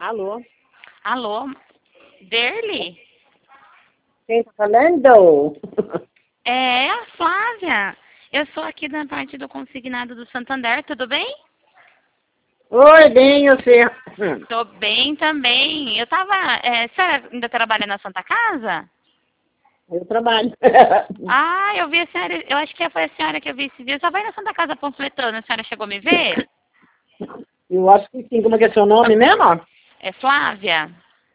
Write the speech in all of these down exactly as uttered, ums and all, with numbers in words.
Alô? Alô, Derli? Quem tá falando? É a Flávia. Eu sou aqui da parte do consignado do Santander, tudo bem? Oi, bem, você. Tô bem também. Eu tava. É, a senhora ainda trabalha na Santa Casa? Eu trabalho. Ah, eu vi a senhora. Eu acho que foi a senhora que eu vi esse dia. Só vai na Santa Casa panfletando. A senhora chegou a me ver? Eu acho que sim. Como é que é seu nome mesmo? É Flávia?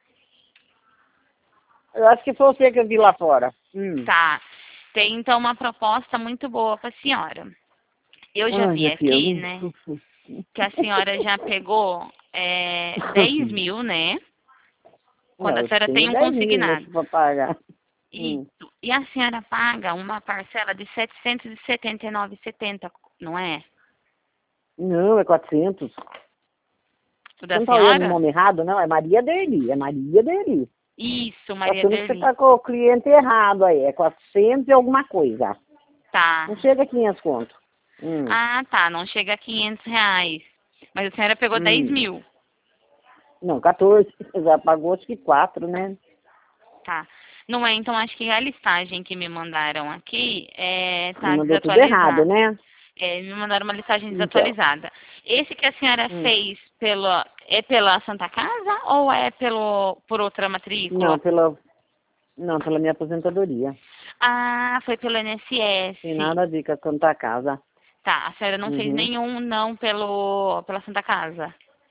Eu acho que foi você que eu vi lá fora. Hum. Tá. Tem então uma proposta muito boa pra senhora. Eu já Ai, vi minha filha. aqui, né, que a senhora já pegou é, dez mil, né? Quando É, a eu senhora tem tenho um dez mil consignado. aqui pra pagar. Hum. Isso. E a senhora paga uma parcela de setecentos e setenta e nove reais e setenta centavos, não é? Não, é quatrocentos. O Você da não tá olhando o senhora? nome errado, não? É Maria Deli. É Maria Deli. Isso, Tá Maria sendo que você Derli. tá com o cliente errado aí. É quatrocentos e alguma coisa. Tá. Não chega a quinhentos conto. Hum. Ah, tá. Não chega a quinhentos reais. Mas a senhora pegou dez Hum. mil. Não, quatorze. Já pagou acho que quatro, né? Tá. Não é, então acho que a listagem que me mandaram aqui é, Me tá mandou tudo errado, desatualizada. né? É, me mandaram uma listagem Então. desatualizada. Esse que a senhora Hum. fez pelo, é pela Santa Casa ou é pelo, por outra Não, matrícula? pela, não, pela minha aposentadoria. Ah, foi pelo Tem I N S S. nada a ver com a Santa Casa. Tá, a senhora não fez Uhum. nenhum não pelo, pela Santa Casa.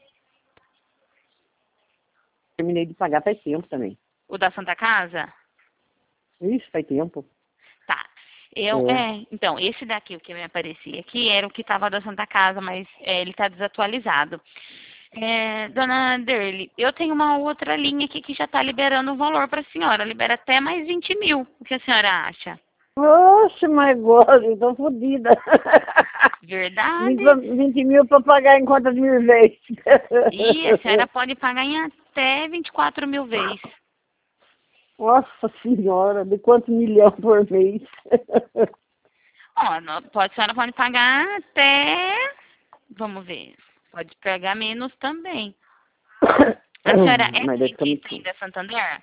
Terminei de pagar faz tempo também. O da Santa Casa? Isso, faz tempo. Tá. Eu, É. é, então, esse daqui, o que me aparecia aqui, era o que estava da Santa Casa, mas é, ele está desatualizado. É, dona Derly, eu tenho uma outra linha aqui que já está liberando o valor para a senhora. Libera até mais vinte mil. O que a senhora acha? Oxe, mas agora eu tô fodida. Verdade? vinte mil pra pagar em conta de mil vezes. E a senhora pode pagar em até vinte e quatro mil vezes. Nossa senhora, de quantos milhões por mês? Ó, não- pode, a senhora pode pagar até. Vamos ver. Pode pegar menos também. A senhora é Mas deve ficar cliente muito. ainda Santander?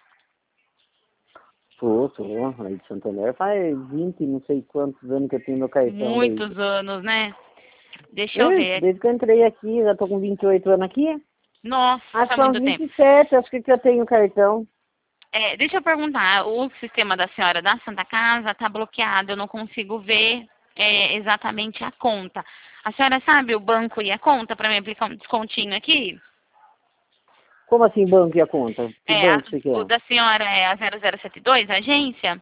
Sou, sou. Aí de Santander faz vinte, não sei quantos anos que eu tenho meu cartão daí. Muitos anos, né? Deixa eu Ixi, ver. desde que eu entrei aqui, já tô com vinte e oito anos aqui. Nossa, Acho que faz são muito vinte tempo. e sete, acho que que eu tenho cartão. É, deixa eu perguntar, o sistema da senhora da Santa Casa está bloqueado, eu não consigo ver é, exatamente a conta. A senhora sabe o banco e a conta para me aplicar um descontinho aqui? Como assim banco e a conta? Que É, a- banco você o quer? da senhora é a zero zero sete dois, a agência?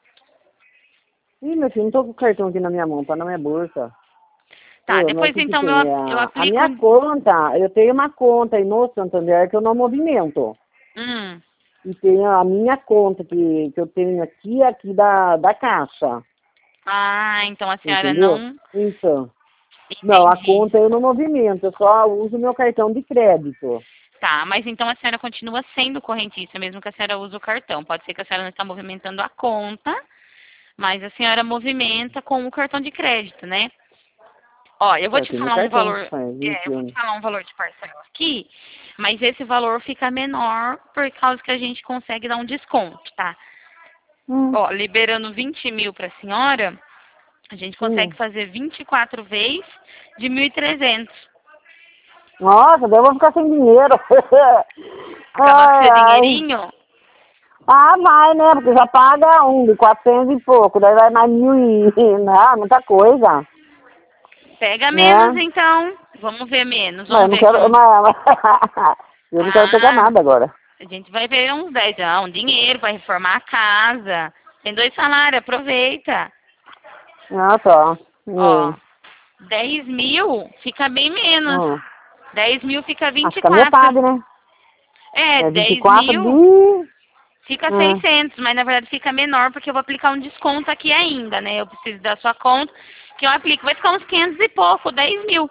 Ih, meu filho, não tô com o cartão aqui na minha mão, tá na minha bolsa. Tá, Ô, mas o depois que que então eu, tem? ap- eu A, a aplico. minha conta, eu tenho uma conta aí no Santander que eu não movimento. Hum, E tem a minha conta que, que eu tenho aqui, aqui da, da caixa. ah, então a senhora Entendeu? não. Então, não, a Entendi. conta eu não movimento, eu só uso meu cartão de crédito. Tá, mas então a senhora continua sendo correntista, mesmo que a senhora use o cartão. Pode ser que a senhora não está movimentando a conta, mas a senhora movimenta com o cartão de crédito, né? Ó, eu vou Eu te tenho meu falar um cartão, valor, faz é, vinte eu vou te anos. falar um valor de parcela aqui, mas esse valor fica menor por causa que a gente consegue dar um desconto, tá? Hum, Ó, liberando vinte mil para a senhora, a gente consegue hum. fazer vinte e quatro vezes de mil e trezentos. Nossa, daí eu vou ficar sem dinheiro. Acabar com Ai, seu ai. dinheirinho? Ah, vai, né? Porque já paga um de quatrocentos e pouco, daí vai mais mil e... Não, muita coisa, Pega menos né? então. Vamos ver menos. Mas eu Vamos não ver quero... como. Mas, eu não quero pegar Ah, nada agora. a gente vai ver uns dez. Ah, um dinheiro para reformar a casa. Tem dois salários, aproveita. Ah, tá. Ó, Hum, dez mil fica bem menos. hum. Dez mil fica vinte Acho e que a quatro. metade, né? É, É vinte e dez quatro de... mil fica Hum, seiscentos, mas na verdade fica menor porque eu vou aplicar um desconto aqui ainda, né? Eu preciso da sua conta que eu aplico. Vai ficar uns quinhentos e pouco, dez mil.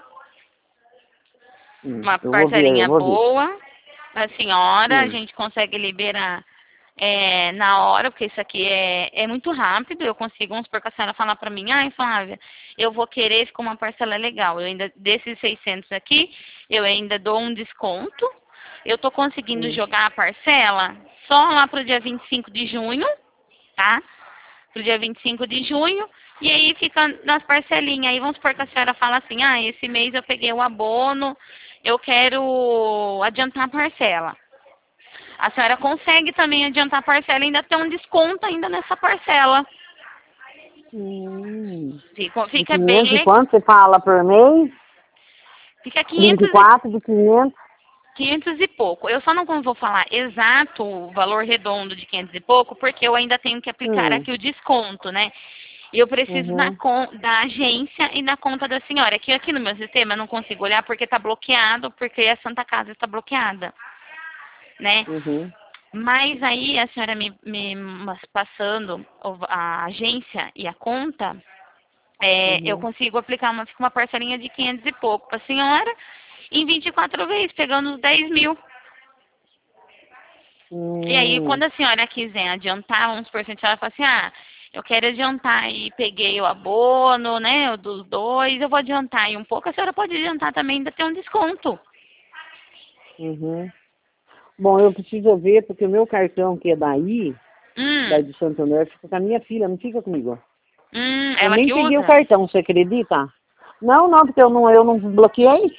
hum. Uma Eu vou ver, eu parcelinha vou ver. boa. A senhora, a Hum. gente consegue liberar é, na hora, porque isso aqui é, é muito rápido. Eu consigo, vamos supor que a senhora falar pra mim, ai Flávia, eu vou querer com uma parcela legal. Eu ainda, desses seiscentos aqui, eu ainda dou um desconto, eu tô conseguindo Hum. jogar a parcela só lá pro dia vinte e cinco de junho, tá? Pro dia vinte e cinco de junho, e aí fica nas parcelinhas. Aí vamos supor que a senhora fala assim, ah, esse mês eu peguei o abono, eu quero adiantar a parcela. A senhora consegue também adiantar a parcela e ainda ter um desconto ainda nessa parcela. Hum. Fica, De fica bem quinhentos e legal. quanto você fala por mês? Fica Vinte e quinhentos e quatro de quinhentos. quinhentos e pouco. Eu só não vou falar exato o valor redondo de quinhentos e pouco, porque eu ainda tenho que aplicar Hum. aqui o desconto, né? E eu preciso da, Uhum. con- da agência e da conta da senhora. Que aqui no meu sistema eu não consigo olhar porque está bloqueado, porque a Santa Casa está bloqueada, né? Uhum. Mas aí a senhora me, me mas passando o- a agência e a conta, é, eu Uhum. consigo aplicar uma, fica uma parcelinha de quinhentos e pouco para a senhora em vinte e quatro vezes, pegando os dez mil. E aí, Hum. quando a senhora quiser adiantar uns por cento, a senhora fala assim, ah, eu quero adiantar e peguei o abono, né, o dos dois, eu vou adiantar aí um pouco, a senhora pode adiantar também, ainda tem um desconto. Uhum. Bom, eu preciso ver, porque o meu cartão, que é daí, daí Hum, de Santo André, fica com a minha filha, não fica comigo. hum, Eu ela nem que peguei o usa? cartão, você acredita? Não, não, porque eu não, eu não bloqueei.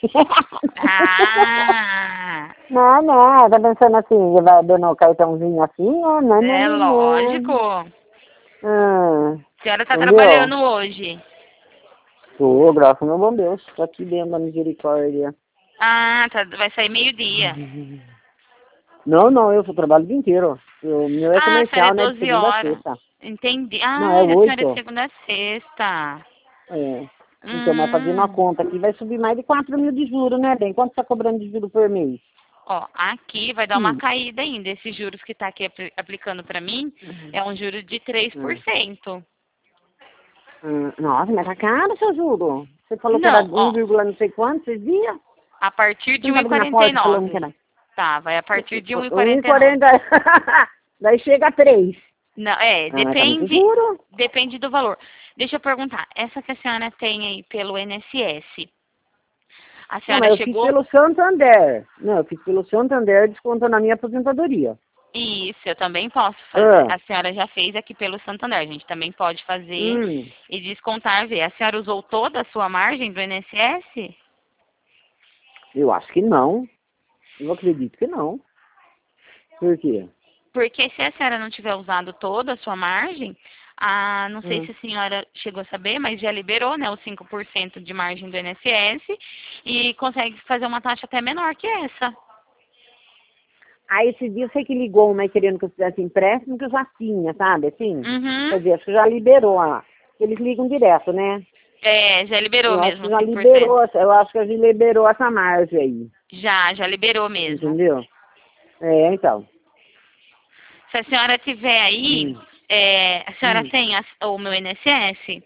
Ah, Não, não, tá pensando assim, vai dando o cartãozinho assim, ah, não, não, é não, lógico. não. Ah, A senhora tá entendeu? trabalhando hoje. Tô, graças ao bom Deus, tô aqui dentro da misericórdia. Ah, tá, vai sair meio-dia. Não, não, eu só trabalho o dia inteiro. O meu é Ah, a senhora é comercial, né, de doze segunda a horas. sexta. Entendi. Não, Ah, é a senhora é de oito. segunda a sexta. É. Então, mas fazendo a Hum. conta aqui, vai subir mais de quatro mil de juros, né, bem? Quanto tá cobrando de juros por mês? Ó, aqui vai dar uma Hum. caída ainda. Esses juros que tá aqui apli- aplicando para mim é um juro de três por Hum. cento. Hum. Nossa, mas tá caro, seu juro. Você falou que era Não, um ó, vírgula não sei quanto esses dias? a partir Você de não um tá e abrindo a quarenta e porta falando que nove. era Tá, vai a partir de um e um e quarenta e nove. quarenta. Daí chega a três. Não, é, Ah, mas tá muito depende, juro. depende do valor. Deixa eu perguntar, essa que a senhora tem aí pelo I N S S, a Não, senhora mas eu fiz chegou. pelo Santander. Não, eu fiz pelo Santander descontando a minha aposentadoria. Isso, eu também posso fazer. Ah. A senhora já fez aqui pelo Santander. A gente também pode fazer Hum. e descontar, ver. A senhora usou toda a sua margem do I N S S? Eu acho que não. Eu acredito que não. Por quê? Porque se a senhora não tiver usado toda a sua margem, ah, não sei Hum. se a senhora chegou a saber, mas já liberou, né, os cinco por cento de margem do I N S S e consegue fazer uma taxa até menor que essa. Aí esse dia você que ligou, mas querendo que eu fizesse empréstimo, que eu já tinha, sabe? Assim, Uhum. quer dizer, acho que já liberou a. Eles ligam direto, né? É, já liberou Eu acho mesmo que os já cinco por cento. liberou, eu acho que já liberou essa margem aí. Já, já liberou mesmo. Entendeu? É, então. Se a senhora tiver aí, Hum. é, a senhora Hum. tem a- o meu I N S S?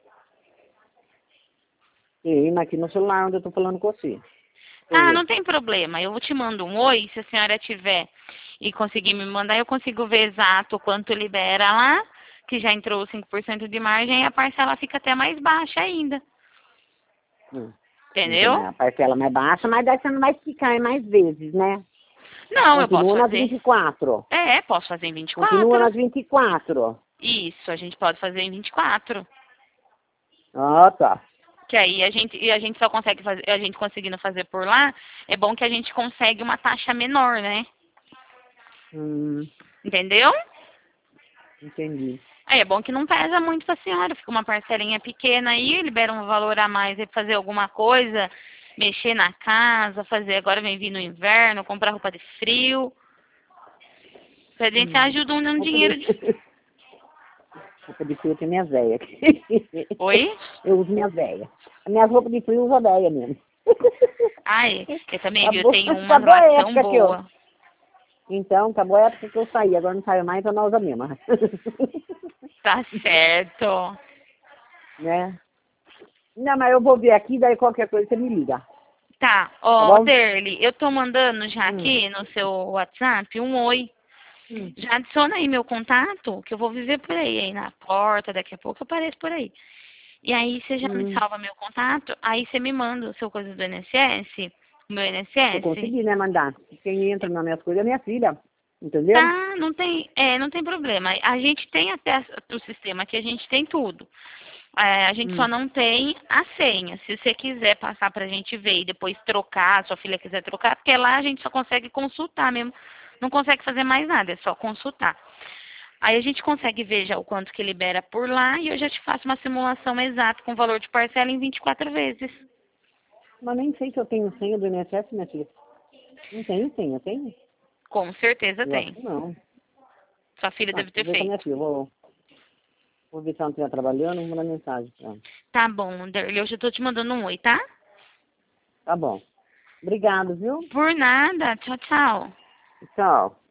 Sim, mas aqui no celular onde eu tô falando com você. Deixa eu Ah, ver. não tem problema. Eu te mando um oi, se a senhora tiver e conseguir me mandar, eu consigo ver exato quanto libera lá, que já entrou os cinco por cento de margem e a parcela fica até mais baixa ainda. Hum. Então, Entendeu? mas a parcela mais baixa, mas daí você não vai ficar em mais vezes, né? Não, eu posso Continua nas fazer. vinte e quatro. É, posso fazer em vinte e Continua quatro. nas vinte e quatro. Isso, a gente pode fazer em vinte e quatro. Ah, tá. Que aí a gente, e a gente só consegue fazer, a gente conseguindo fazer por lá, é bom que a gente consegue uma taxa menor, né? Hum, Entendeu? entendi. Aí é bom que não pesa muito pra senhora, fica uma parcelinha pequena aí, libera um valor a mais aí pra fazer alguma coisa, mexer na casa, fazer, agora vem vir no inverno, comprar roupa de frio. A gente Hum. ajuda um, um Roupa dinheiro de... de, roupa de frio tem minha véia. Oi? Eu uso minha véia. As minhas roupas de frio eu uso a véia mesmo. Ai, eu também, viu, Acabou, tenho umas acabou a lá que são época que eu... boas. Então, acabou a época que eu saí. Agora não saio mais, então não usa a mesma. Tá certo. Né? Não, mas eu vou ver aqui, daí qualquer coisa você me liga. Tá, Tá ó, bom? Derly, eu tô mandando já Hum, aqui no seu WhatsApp um oi. hum, Já adiciona aí meu contato, que eu vou viver por aí, aí na porta, daqui a pouco eu apareço por aí. E aí você já me hum, salva meu contato, aí você me manda o seu coisa do I N S S, O meu Eu INSS? consegui, né, mandar. Quem entra nas minhas coisas é minha filha. Entendeu? Tá, não tem, é, não tem problema. A gente tem acesso ao sistema aqui, a gente tem tudo. É, a gente Hum. só não tem a senha. Se você quiser passar pra gente ver e depois trocar, sua filha quiser trocar, porque lá a gente só consegue consultar mesmo. Não consegue fazer mais nada, é só consultar. Aí a gente consegue ver já o quanto que libera por lá e eu já te faço uma simulação exata com o valor de parcela em vinte e quatro vezes. Mas nem sei se eu tenho senha do I N S S, minha filha. Não tenho senha, tem? Com certeza Eu acho tem. que não. Sua filha Ah, deve vou ter ver com a minha feito. filha. Vou, vou ver se ela não estiver trabalhando, vou mandar mensagem pra ela. Tá bom, Derli, eu já tô te mandando um oi, tá? Tá bom. Obrigado, viu? Por nada. Tchau, tchau. Tchau.